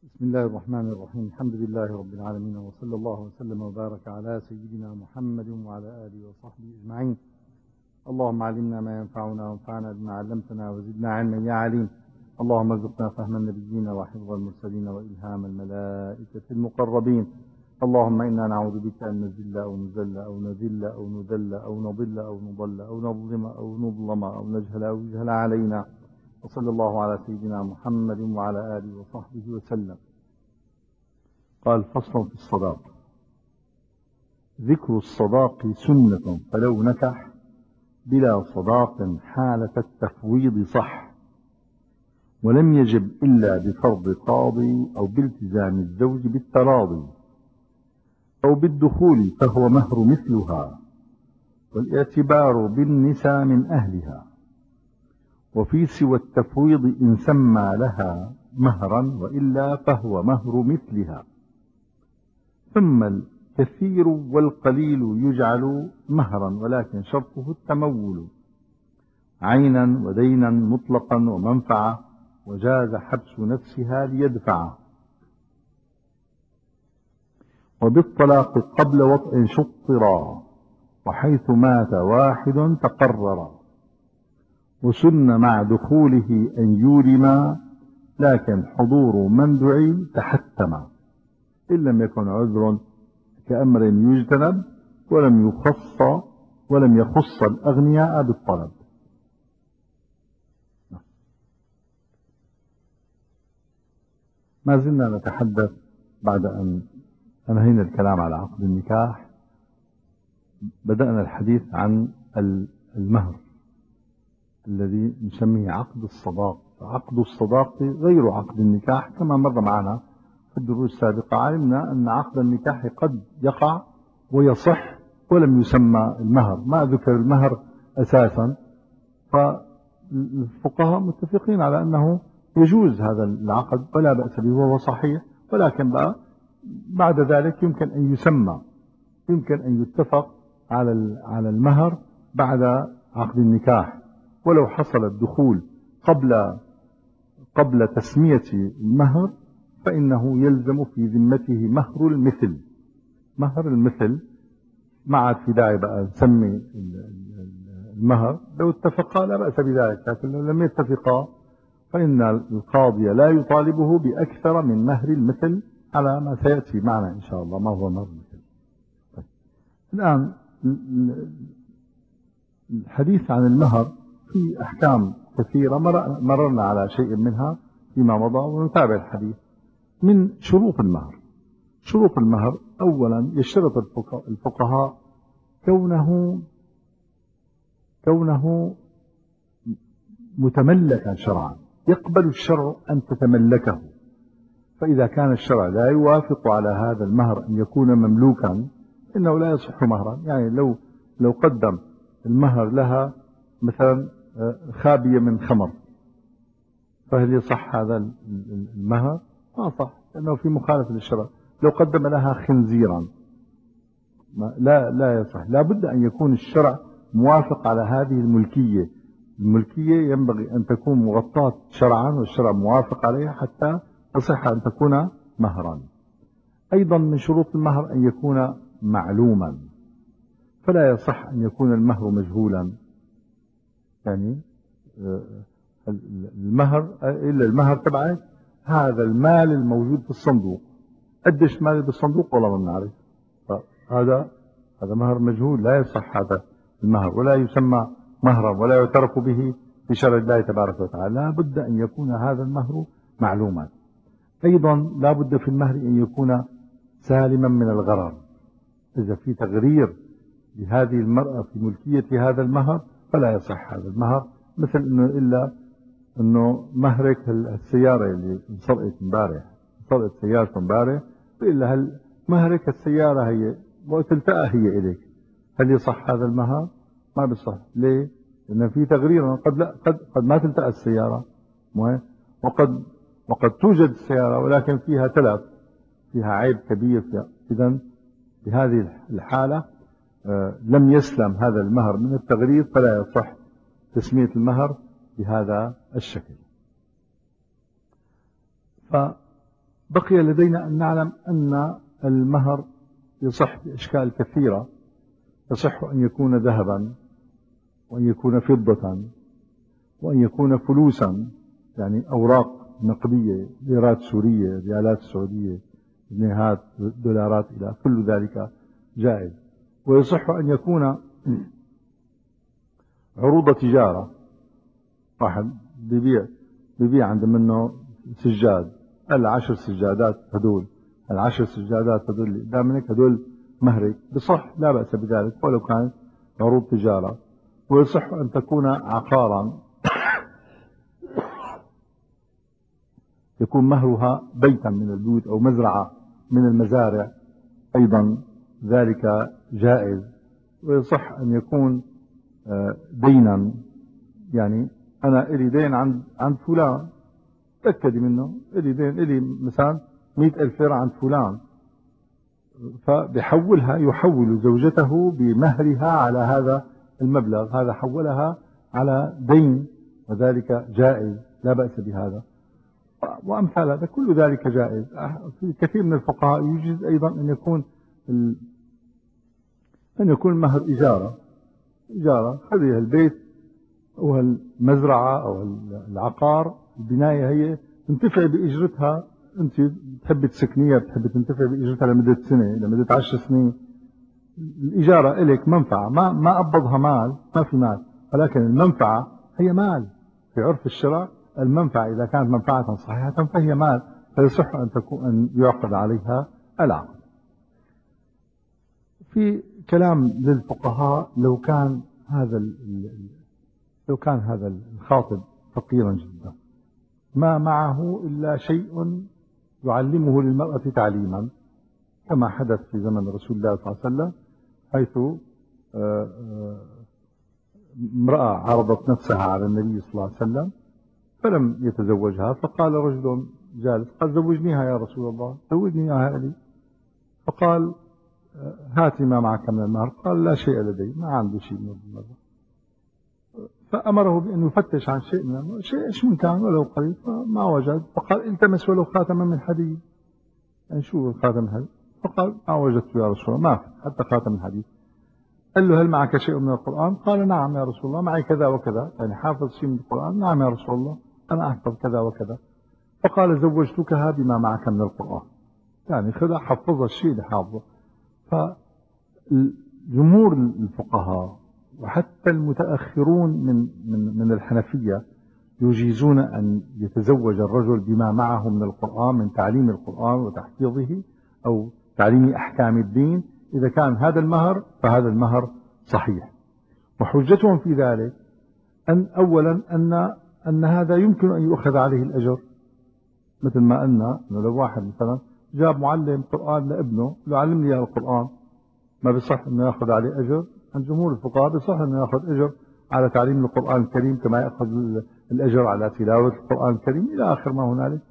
بسم الله الرحمن الرحيم. الحمد لله رب العالمين، وصلى الله وسلم وبارك على سيدنا محمد وعلى آله وصحبه أجمعين. اللهم علمنا ما ينفعنا وانفعنا بما علمتنا وزدنا علما يا عليم. اللهم ارزقنا فهم النبيين وحفظ المرسلين وإلهام الملائكة المقربين. اللهم إنا نعوذ بك أن نزل أو نزل أو نذل أو نذل أو نضل أو نضل أو نظلم أو نظلم أو نجهل أو يجهل علينا. وصلى الله على سيدنا محمد وعلى آله وصحبه وسلم. قال: فصل في الصداق. ذكر الصداق سنة، فلو نكح بلا صداق حالة التفويض صح، ولم يجب إلا بفرض قاضي أو بالتزام الزوج بالتراضي أو بالدخول، فهو مهر مثلها، والاعتبار بالنساء من أهلها. وفي سوى التفويض إن سمى لها مهرا، وإلا فهو مهر مثلها. ثم الكثير والقليل يجعل مهرا، ولكن شرطه التمول عينا ودينا مطلقا ومنفعة، وجاز حبس نفسها ليدفع. وبالطلاق قبل وطء شطرا، وحيث مات واحد تقررا. وسن مع دخوله أن يورما، لكن حضور من دعي تحتما، إن لم يكن عذر كأمر يجتنب، ولم يخص الأغنياء بالطلب. ما زلنا نتحدث بعد أن أنهينا الكلام على عقد النكاح. بدأنا الحديث عن المهر الذي نسميه عقد الصداق. عقد الصداق غير عقد النكاح، كما مر معنا في الدروس السابقة. علمنا أن عقد النكاح قد يقع ويصح ولم يسمى المهر، ما ذكر المهر أساسا، فالفقهاء متفقين على أنه يجوز هذا العقد ولا بأس به وهو صحيح، ولكن بقى بعد ذلك يمكن أن يتفق على المهر بعد عقد النكاح. ولو حصل الدخول قبل تسمية المهر، فإنه يلزم في ذمته مهر المثل. ما عاد في داعي بقى نسمي المهر. لو اتفقا لا بأس بذلك، لكن لو لم يتفقا فإن القاضي لا يطالبه بأكثر من مهر المثل، على ما سيأتي معنا إن شاء الله ما هو مهر المثل. طيب. الآن الحديث عن المهر في أحكام كثيرة مررنا على شيء منها فيما مضى، ونتابع الحديث. من شروط المهر أولا يشترط الفقهاء كونه متملكا شرعا، يقبل الشرع أن تتملكه. فإذا كان الشرع لا يوافق على هذا المهر أن يكون مملوكا، إنه لا يصح مهرا. يعني لو قدم المهر لها مثلا خابية من خمر، فهل يصح هذا المهر؟ ما صح، لأنه في مخالفة للشرع. لو قدم لها خنزيرا لا يصح. لا بد أن يكون الشرع موافق على هذه الملكية ينبغي أن تكون مغطاة شرعا، والشرع موافق عليها حتى تصح أن تكون مهرا. أيضا من شروط المهر أن يكون معلوما، فلا يصح أن يكون المهر مجهولا. يعني المهر تبعه هذا المال الموجود في الصندوق، قديش مال بالصندوق والله ما بنعرف، هذا مهر مجهول، لا يصح هذا المهر، ولا يسمى مهرا، ولا يعترف به في شرع الله تبارك وتعالى. لا بد أن يكون هذا المهر معلوما. أيضا لا بد في المهر أن يكون سالما من الغرر. إذا في تغرير لهذه المرأة في ملكية هذا المهر فلا يصح هذا المهر. مثل إنه مهرك السيارة اللي انسرقت سيارة امبارح، إلا هل مهرك السيارة هي وتلتقى هي إليك، هل يصح هذا المهر؟ ما بيصح. ليه؟ لأن في تغرير. قد ما تلتقى السيارة، وقد توجد السيارة ولكن فيها تلف، فيها عيب كبير فيها. إذن بهذه الحالة لم يسلم هذا المهر من التغرير، فلا يصح تسمية المهر بهذا الشكل. بقي لدينا أن نعلم أن المهر يصح بأشكال كثيرة. يصح أن يكون ذهبا، وأن يكون فضة، وأن يكون فلوسا، يعني أوراق نقدية، ليرات سورية، ريالات سعودية، جنيهات، دولارات، إلى كل ذلك جائز. ويصح أن يكون عروض تجارة، واحد بيبيع عند منه سجاد، 10 سجادات هدول، 10 سجادات هدول اللي قدامك هدول مهرك، بصح لا بأس بذلك ولو كانت عروض تجارة. ويصح أن تكون عقارا، يكون مهرها بيتا من البيوت أو مزرعة من المزارع، أيضا ذلك جائز. ويصح أن يكون دينا، يعني أنا إلي دين عند فلان، تأكدي منه، إلي دين، إلي مثلا 100,000 ليرة عند فلان، يحول زوجته بمهرها على هذا المبلغ، هذا حولها على دين، وذلك جائز لا بأس بهذا. وأمثال هذا كل ذلك جائز. في كثير من الفقهاء يجوز أيضا أن يكون المهر إجارة، خذيها البيت أو المزرعة أو العقار، البناية هي تنتفع بإجرتها، أنت بتحب تسكنيها، بتحب تنتفع بإجرتها لمدة سنة، لمدة 10 سنين. الإجارة إليك منفعة، ما أبضها مال، ما في مال، ولكن المنفعة هي مال. في عرف الشرع المنفعة إذا كانت منفعة صحيحة فهي مال، فيصح أن يعقد عليها العقد. في كلام للفقهاء، لو كان هذا الخاطب فقيرا جدا، ما معه إلا شيء يعلمه للمرأة تعليما، كما حدث في زمن رسول الله صلى الله عليه وسلم، حيث امرأة عرضت نفسها على النبي صلى الله عليه وسلم فلم يتزوجها، فقال رجل جالس، قال زوجنيها يا رسول الله، زوجني اياها لي. فقال هات ما معك من المهر، قال لا شيء لدي، ما عنده شيء من المهر. فأمره بأن يفتش عن شيء من المهر، شيء ايش من كان ولو قليل، فما وجد، فقال التمس ولو خاتما من حديد. يعني شو خاتم من حديد؟ فقال ما وجدت يا رسول الله، ما في حتى خاتم من حديد. قال له هل معك شيء من القرآن؟ قال نعم يا رسول الله، معي كذا وكذا، يعني حافظ شيء من القرآن؟ نعم يا رسول الله، أنا أحفظ كذا وكذا. فقال زوجتكها بما معك من القرآن، يعني خذ حفظ الشيء اللي حافظه. فجمهور الفقهاء وحتى المتأخرون من الحنفية يجيزون أن يتزوج الرجل بما معه من القرآن، من تعليم القرآن وتحفيظه أو تعليم أحكام الدين. إذا كان هذا المهر فهذا المهر صحيح. وحجتهم في ذلك أولا أن هذا يمكن أن يؤخذ عليه الأجر، مثل ما قلنا أنه لو واحد مثلا جاب معلم قرآن لابنه لو علم لي القرآن، ما بصح أنه يأخذ عليه أجر. عند جمهور الفقهاء بصح أنه يأخذ أجر على تعليم القرآن الكريم كما يأخذ الأجر على تلاوة القرآن الكريم إلى آخر ما هنالك.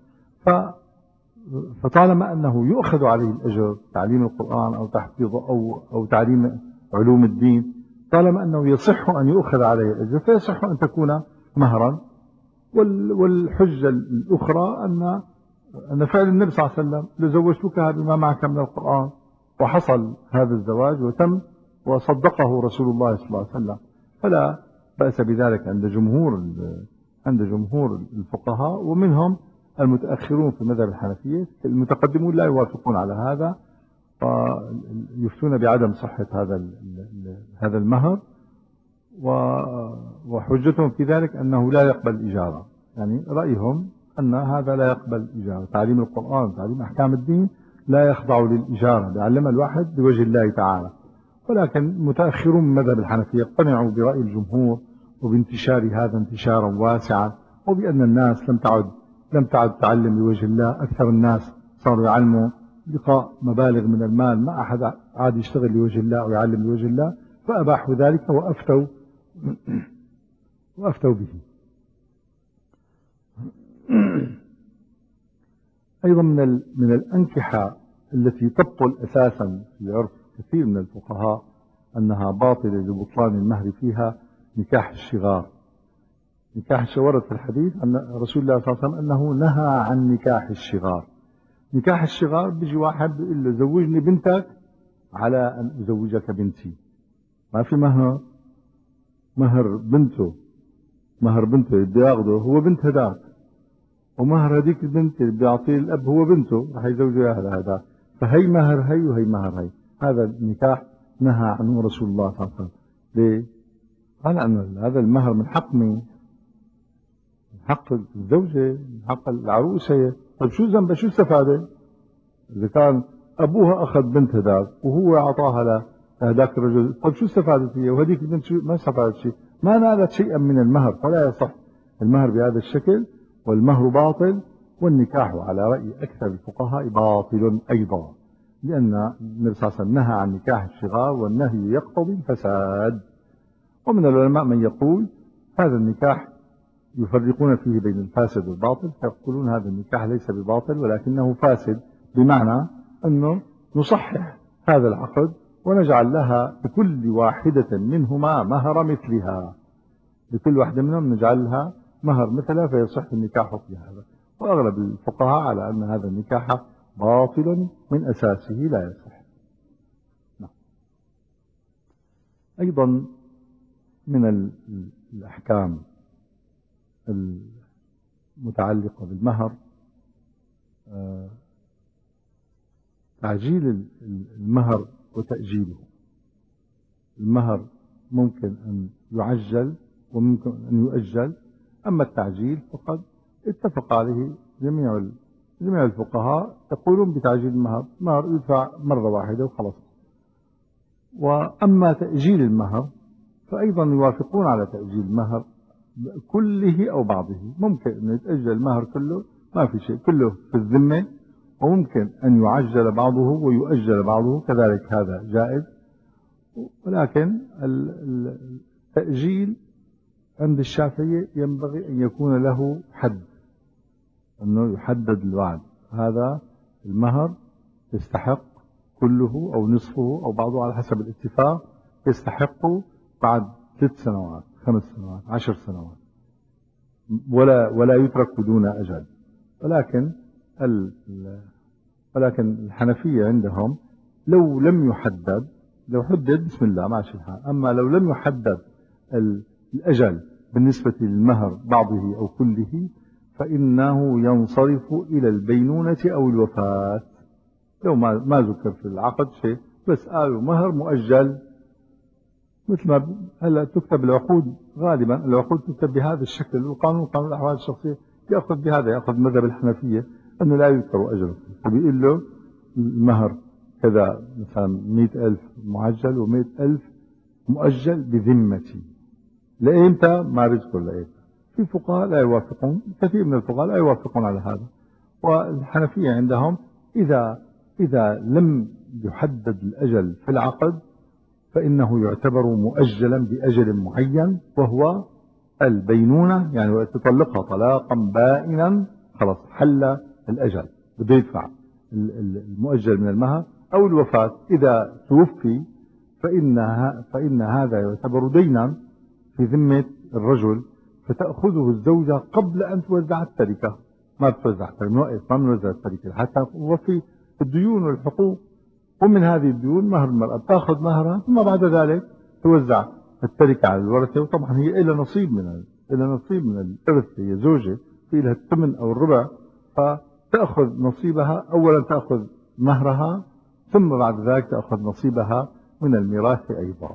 فطالما أنه يؤخذ عليه الأجر، تعليم القرآن أو تحفيظه أو تعليم علوم الدين، طالما أنه يصح أن يؤخذ عليه الأجر فيصح أن تكون مهرا. والحجة الأخرى أن فعل النبي صلى الله عليه وسلم لزوجتكها بما معك من القرآن، وحصل هذا الزواج وتم وصدقه رسول الله صلى الله عليه وسلم، فلا بأس بذلك عند جمهور الفقهاء. ومنهم المتأخرون في المذهب الحنفية، المتقدمون لا يوافقون على هذا ويفتون بعدم صحة هذا المهر. وحجتهم في ذلك أنه لا يقبل إجارة، يعني رأيهم أن هذا لا يقبل إجارة. تعليم القرآن، تعليم أحكام الدين لا يخضع للإجارة، يعلم الواحد لوجه الله تعالى. ولكن المتأخرون من مذهب الحنفية اقتنعوا برأي الجمهور وبانتشار هذا انتشارا واسعا، وبأن الناس لم تعد تعلم لوجه الله. أكثر الناس صاروا يعلموا لقاء مبالغ من المال، ما أحد عاد يشتغل لوجه الله ويعلم لوجه الله، فأباحوا ذلك وأفتوا به. أيضا من الأنكحة التي تبطل أساسا في عرف كثير من الفقهاء أنها باطلة لبطلان المهر فيها نكاح الشغار. نكاح الشغار في الحديث أن رسول الله صلى الله عليه وسلم أنه نهى عن نكاح الشغار، نكاح الصغار بيجي واحد بيقول له زوجني بنتك على أن أزوجك بنتي. ما في مهر، مهر بنته، مهر بنته اللي بده ياخده هو بنت هداك، ومهر هذيك البنت اللي بده يعطيه الأب هو بنته رح يزوجه إياها لهذا. فهي مهر هي وهي مهر هي. هذا النكاح نهى عنه رسول الله صلى الله عليه وسلم. ليه؟ قال أن هذا المهر من حق مين؟ من حق الزوجة، من حق العروسة. طيب شو ذنبها؟ شو استفادت؟ إذا كان أبوها أخذ بنت هداك وهو أعطاها لهداك الرجل، طيب شو استفادت هي؟ وهذيك البنت شو ما استفادت شيء، ما نالت شيئا من المهر، فلا يصح المهر بهذا الشكل، والمهر باطل، والنكاح على رأي أكثر الفقهاء باطل أيضا، لأن النبي صلى الله عليه وسلم نهى عن نكاح الصغار، والنهي يقتضي الفساد. ومن العلماء من يقول هذا النكاح يفرقون فيه بين الفاسد والباطل، فيقولون هذا النكاح ليس بباطل ولكنه فاسد، بمعنى أنه نصحح هذا العقد ونجعل لها لكل واحدة منهما مهر مثلها، لكل واحدة منهم نجعل لها مهر مثلها فيصح النكاح في هذا. وأغلب الفقهاء على أن هذا النكاح باطل من أساسه لا يصح. أيضا من الأحكام المتعلقة بالمهر تعجيل المهر وتأجيله. المهر ممكن أن يعجل وممكن أن يؤجل، أما التعجيل فقد اتفق عليه جميع الفقهاء، يقولون بتعجيل المهر، المهر يدفع مرة واحدة وخلص. وأما تأجيل المهر فأيضا يوافقون على تأجيل المهر كله أو بعضه. ممكن أن يتأجل المهر كله، ما في شيء، كله في الذمة، وممكن أن يعجل بعضه ويؤجل بعضه كذلك، هذا جائز. ولكن التأجيل عند الشافعية ينبغي أن يكون له حد، أنه يحدد الوعد، هذا المهر يستحق كله أو نصفه أو بعضه على حسب الاتفاق، يستحقه بعد 3 سنوات 5 سنوات 10 سنوات، ولا يترك دون أجل. ولكن الحنفية عندهم لو لم يحدد، لو حدد بسم الله ماشي الحال، أما لو لم يحدد الأجل بالنسبة للمهر بعضه أو كله فإنه ينصرف إلى البينونة أو الوفاة. لو ما ذكر في العقد شيء، بس قالوا مهر مؤجل، مثل ما هلا تكتب العقود، غالبا العقود تكتب بهذا الشكل، وقانون الأحوال الشخصية يأخذ بهذا، يأخذ مذهب الحنفية أنه لا يذكر أجله، فبيقول له المهر كذا مثلا 100,000 معجل و100,000 مؤجل بذمتي، لإمتى ما بيذكر لإمتى. في فقهاء لا يوافقون، كثير من الفقهاء لا يوافقون على هذا. والحنفية عندهم إذا لم يحدد الأجل في العقد فإنه يعتبر مؤجلا بأجل معين، وهو البينونة، يعني تطلقها طلاقا بائنا خلاص حل الأجل، بده يدفع المؤجل من المهر، أو الوفاة إذا توفي فإن هذا يعتبر دينا في ذمة الرجل، فتأخذه الزوجة قبل أن توزع التركة. ما بتوزع التركة، ما بنوزع التركة حتى وفي الديون والحقوق، ومن هذه الديون مهر المرأة، تأخذ مهرها ثم بعد ذلك توزع التركة على الورثة. وطبعا هي إلى نصيب من الإرث، هي زوجة في لها الثمن أو الربع، فتأخذ نصيبها، أولا تأخذ مهرها ثم بعد ذلك تأخذ نصيبها من الميراث أيضا.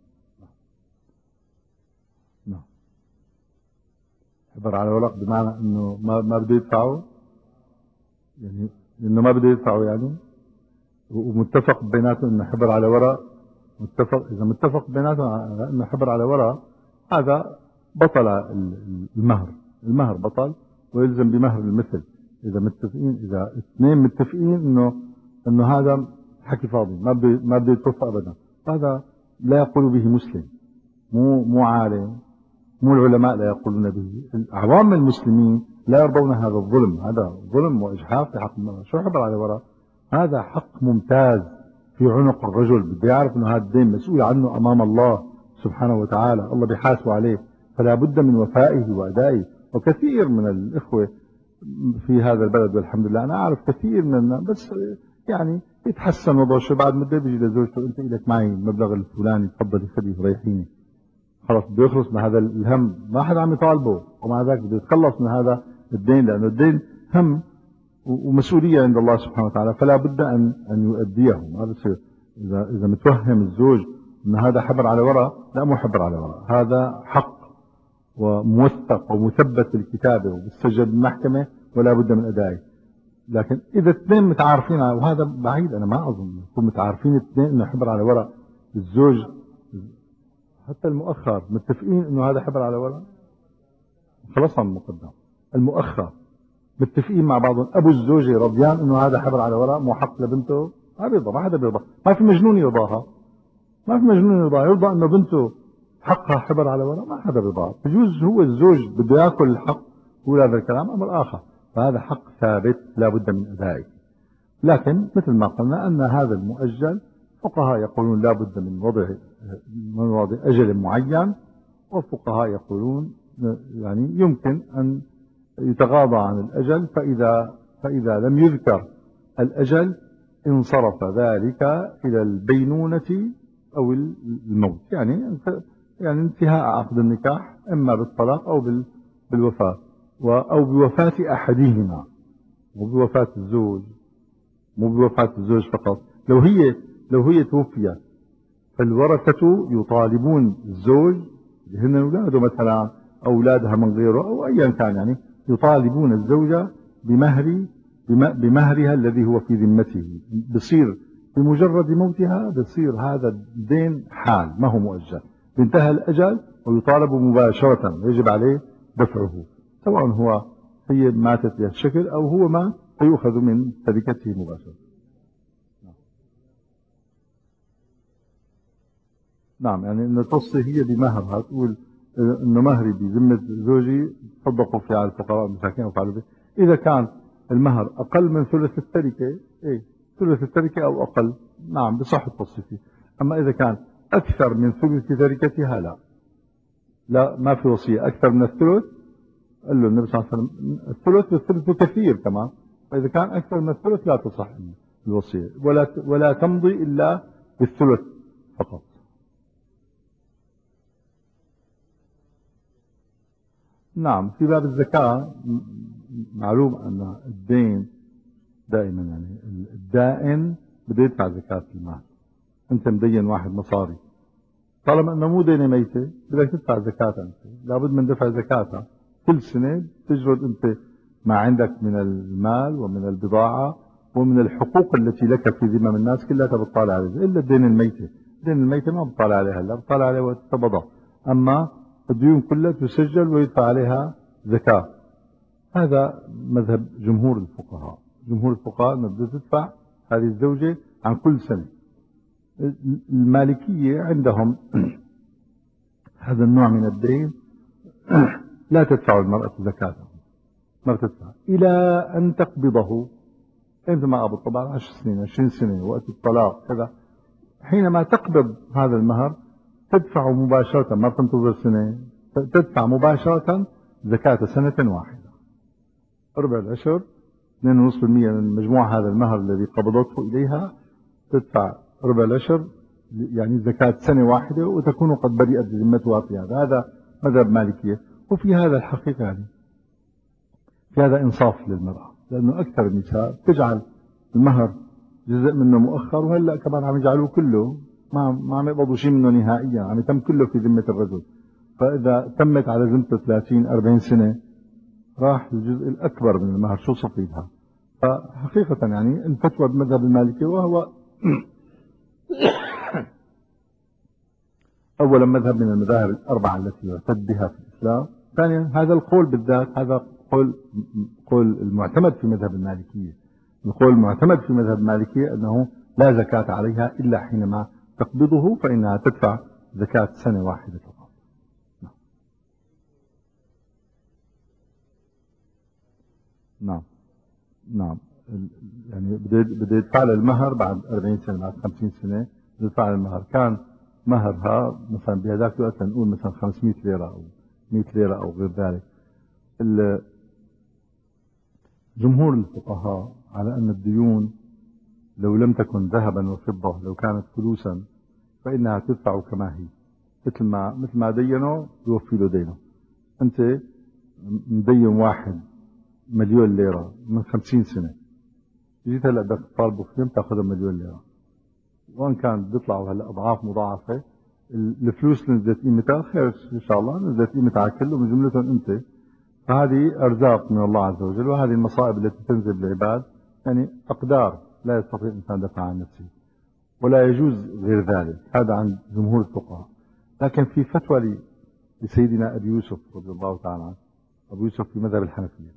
حبر على ورق بمعنى أنه ما بده يدفعوا، يعني أنه ما بده يدفعوا يعني، ومتفق بيناتهم أنه حبر على ورق، إذا متفق بيناتهم على أنه حبر على ورق، هذا بطل المهر بطل، ويلزم بمهر المثل. إذا اثنين متفقين أنه هذا حكي فاضي، ما بده يتوفى أبدا، هذا لا يقول به مسلم، مو عالم، مو العلماء لا يقولون به، عوام المسلمين لا يرضون هذا الظلم، هذا ظلم وإجحاف في حق المرأة. شو حبر على وراء؟ هذا حق ممتاز في عنق الرجل، بده يعرف أنه هذا الدين مسؤول عنه أمام الله سبحانه وتعالى، الله بيحاسبه عليه، فلا بد من وفائه وأدائه. وكثير من الإخوة في هذا البلد والحمد لله أنا أعرف كثير من الناس، بس يعني يتحسن وضعه شو بعد مدة بيجي لزوجته أنت إلك معي المبلغ الفلاني تفضلي خذي ريحيني، خلص بده يخلص من هذا الهم، ما حدا عم يطالبه، ومع ذلك بده يتخلص من هذا الدين، لأنه الدين هم ومسؤولية عند الله سبحانه وتعالى، فلا بد أن يؤديه. ما بصير إذا متوهم الزوج أن هذا حبر على وراء، لا مو حبر على وراء، هذا حق وموثق ومثبت بالكتابة وبالسجل بالمحكمة ولا بد من أدائه. لكن إذا اثنين متعارفين، وهذا بعيد، أنا ما أظن يكون متعارفين اثنين أنه حبر على وراء، الزوج حتى المؤخر متفقين أنه هذا حبر على وراء، خلصنا من المقدم. المؤخر متفقين مع بعضهم، ابو الزوجه رضيان انه هذا حبر على ورق مو حق لبنته، ما بيرضى، ما حدا بيرضى، ما في مجنون يرضاها، ما في مجنون يرضى انه بنته حقها حبر على ورق، ما حدا بيرضى. بجوز هو الزوج بده ياكل الحق، هو هذا الكلام امر اخر، فهذا حق ثابت لا بد من ادائه. لكن مثل ما قلنا ان هذا المؤجل فقهاء يقولون لا بد من وضع اجل معين، والفقهاء يقولون يعني يمكن ان يتغاضى عن الأجل، فإذا لم يذكر الأجل انصرف ذلك إلى البينونة أو الموت، يعني انتهاء عقد النكاح إما بالطلاق أو بالوفاة، أو بوفاة أحدهما، مو بوفاة الزوج، مو بوفاة الزوج فقط. لو هي توفيت فالورثة يطالبون الزوج اللي هن أولاده مثلا، أولادها من غيره أو أيا كان، يعني يطالبون الزوجة بمهرها الذي هو في ذمته، بصير بمجرد موتها بصير هذا الدين حال ما هو مؤجل، انتهى الأجل ويطالب مباشرة، يجب عليه دفعه، سواء هي ماتت بهالشكل أو هو مات فيؤخذ من تركته مباشرة. نعم، يعني انه توصي هي بمهرها، تقول انه مهري بذمة زوجي تصدقوا فيه على الفقراء والمساكين وفعلوا به. اذا كان المهر اقل من ثلث التركة، ثلث التركة او اقل، نعم بصح التوصي فيه. اما اذا كان اكثر من ثلث تركتها لا ما في وصية اكثر من الثلث. قال له النبي صلى الله عليه وسلم الثلث والثلث كثير كمان، فاذا كان اكثر من الثلث لا تصح الوصية، ولا تمضي الا بالثلث فقط. نعم، في باب الزكاة معلوم أن الدين دائما، يعني الدائن بده يدفع زكاة المال. أنت مدين واحد مصاري، طالما أنه مو دينة ميتة بدك تدفع زكاة، أنت لابد من دفع زكاتها كل سنة. تجرد أنت ما عندك من المال ومن البضاعة ومن الحقوق التي لك في ذمم الناس كلها بتطالع عليها، إلا الدين الميتة. الدين الميتة ما بتطالع عليها، لا بتطالع عليها وقت تقبضها، أما الديون كلها تسجل ويدفع عليها زكاة. هذا مذهب جمهور الفقهاء. جمهور الفقهاء أنه بده تدفع هذه الزوجة عن كل سنة. المالكية عندهم هذا النوع من الدين لا تدفع المرأة زكاته، ما بتدفع إلى أن تقبضه. أنت ما قبض طبعا 10 سنين 20 سنة وقت الطلاق كذا، حينما تقبض هذا المهر تدفع مباشرة، ما تنتظر سنة، تدفع مباشرة زكاة سنة واحدة، ربع العشر 2.5% من مجموع هذا المهر الذي قبضته إليها، تدفع ربع العشر يعني زكاة سنة واحدة، وتكون قد برئت ذمتها في هذا مذهب مالكية. وفي هذا الحقيقة يعني في هذا إنصاف للمرأة، لأنه أكثر النساء تجعل المهر جزء منه مؤخر، وهلا كمان عم يجعلوه كله، ما عم يقبضوا شيء منه نهائيا، عم يتم كله في ذمة الرجل. فإذا تمت على ذمته 30 40 سنة راح الجزء الأكبر من المهر، شو صفيدها؟ فحقيقة يعني الفتوى بمذهب المالكي، وهو أولا مذهب من المذاهب الأربعة التي يعتد بها في الإسلام. ثانيا هذا القول بالذات، هذا قول المعتمد في مذهب المالكية. القول المعتمد في مذهب المالكية أنه لا زكاة عليها إلا حينما تقبضه، فإنها تدفع زكاة سنة واحدة فقط. نعم نعم، يعني بده يدفع لها المهر بعد 40 سنة، بعد 50 سنة بده يدفع لها المهر. كان مهرها مثلا بهذاك الوقت نقول مثلا 500 ليرة أو 100 ليرة أو غير ذلك. جمهور الفقهاء على أن الديون لو لم تكن ذهبا وفضة، لو كانت فلوسا فإنها تدفع كما هي، مثل ما دينه يوفي له دينه. أنت مدين واحد مليون ليرة من 50 سنة، جيت هلا بدك تطالبه فيهم تاخذها مليون ليرة، وإن كان بيطلعوا هلا أضعاف مضاعفة. الفلوس اللي نزلت قيمتها خير إن شاء الله، نزلت قيمتها كله من جملتهم أنت. فهذه أرزاق من الله عز وجل، وهذه المصائب التي تنزل بالعباد يعني أقدار لا يستطيع الإنسان دفع عن نفسه، ولا يجوز غير ذلك. هذا عند جمهور الفقهاء. لكن في فتوى لسيدنا أبي يوسف رضي الله تعالى عنه، أبو يوسف في مذهب الحنفية،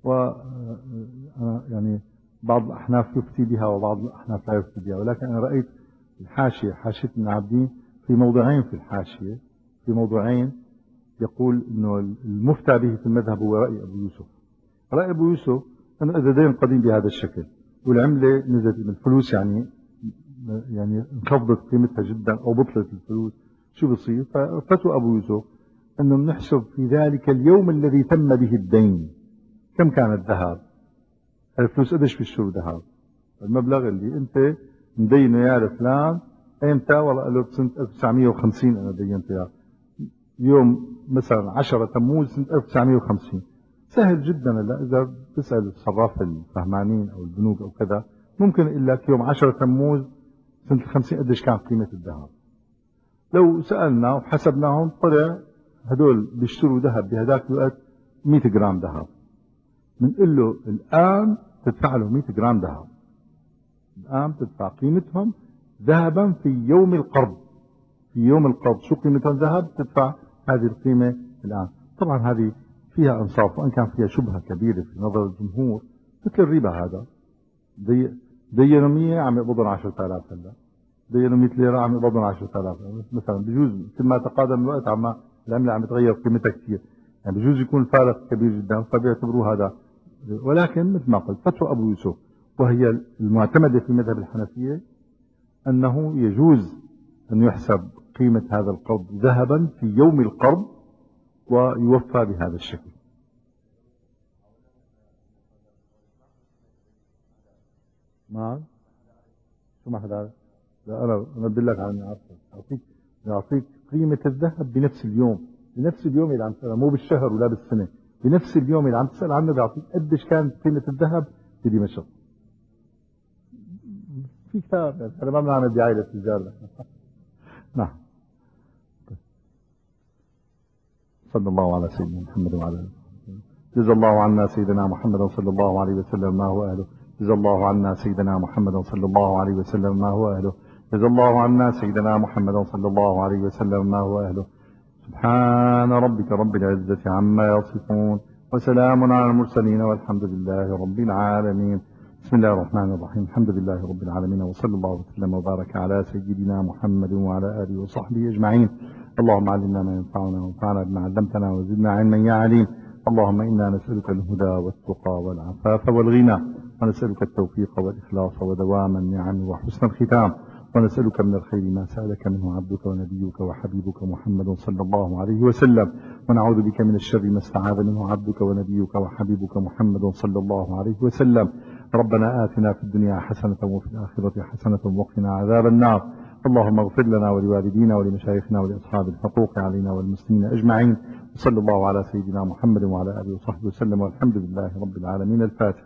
يعني بعض الأحناف يفتي بها وبعض الأحناف لا يفتي بها، ولكن أنا رأيت الحاشية، حاشية ابن عابدين، في موضعين في الحاشية، في موضعين يقول انه المفتى به في المذهب هو رأي ابو يوسف. رأي ابو يوسف انه اذا دين قديم بهذا الشكل والعملة نزلت من الفلوس، يعني انخفضت قيمتها جدا او بطلت الفلوس، شو بصير؟ ففتوى ابو يوسف انه بنحسب في ذلك اليوم الذي تم به الدين كم كان الذهب، الفلوس قديش بيشتروا ذهب، المبلغ اللي انت مدينه يا لفلان ايمتى؟ والله قال له بسنة 1950 انا دينت اياه، يوم مثلا 10 تموز سنة 1950. سهل جدا. هلا إذا بتسأل الصراف الفهمانين أو البنوك أو كذا ممكن يقول لك يوم 10 تموز سنة 50 قديش كان قيمة الذهب. لو سألنا وحسبناهم طلع هدول بيشتروا ذهب بهذاك الوقت 100 جرام ذهب، بنقول له الآن تدفع له 100 جرام ذهب، الآن تدفع قيمتهم ذهبا في يوم القرض. في يوم القبض شو قيمة الذهب تدفع هذه القيمة الآن. طبعا هذه فيها إنصاف، وإن كان فيها شبهة كبيرة في نظر الجمهور، مثل الربا. هذا دينوا 100 عم يقبضون 10,000، هلا دينوا 100 ليرة عم يقبضون 10,000 مثلا. بجوز كل ما تقادم الوقت العملة عم تغير قيمتها كثير، يعني بجوز يكون فارق كبير جدا فبيعتبروه هذا. ولكن مثل ما قلت فتوى أبو يوسف وهي المعتمدة في مذهب الحنفية أنه يجوز أن يحسب قيمة هذا القرض ذهبا في يوم القرض ويوفى بهذا الشكل. نعم. شو ما حدا؟ لا، أنا بدي لك عن أعطيك قيمة الذهب بنفس اليوم، بنفس اليوم اللي عم تسأل، مو بالشهر ولا بالسنة، بنفس اليوم اللي عم تسأل عنه بيعطيك قديش كانت قيمة الذهب في دمشق. في كتاب، يعني أنا ما بنعمل دعاية للتجارة. نعم. صلى الله على سيدنا محمد وعلى آله. جزا الله عنا سيدنا محمد صلى الله عليه وسلم ما هو أهله. جزا الله عنا سيدنا محمد صلى الله عليه وسلم ما هو أهله. جزا الله عنا سيدنا محمد صلى الله عليه وسلم ما هو أهله. سبحان ربك رب العزة عما يصفون، وسلام على المرسلين، والحمد لله رب العالمين. بسم الله الرحمن الرحيم. الحمد لله رب العالمين، وصلى الله وسلم وبارك على سيدنا محمد وعلى آله وصحبه أجمعين. اللهم علمنا ما ينفعنا وانفعنا بما علمتنا وزدنا علما يا عليم. اللهم إنا نسألك الهدى والتقى والعفاف والغنى، ونسألك التوفيق والإخلاص ودوام النعم وحسن الختام، ونسألك من الخير ما سألك منه عبدك ونبيك وحبيبك محمد صلى الله عليه وسلم، ونعوذ بك من الشر ما استعاذ منه عبدك ونبيك وحبيبك محمد صلى الله عليه وسلم. ربنا آتنا في الدنيا حسنة وفي الآخرة حسنة وقنا عذاب النار. اللهم اغفر لنا ولوالدينا ولمشايخنا ولأصحاب الحقوق علينا والمسلمين أجمعين. وصلى الله على سيدنا محمد وعلى آله وصحبه وسلم، والحمد لله رب العالمين. الفاتحة.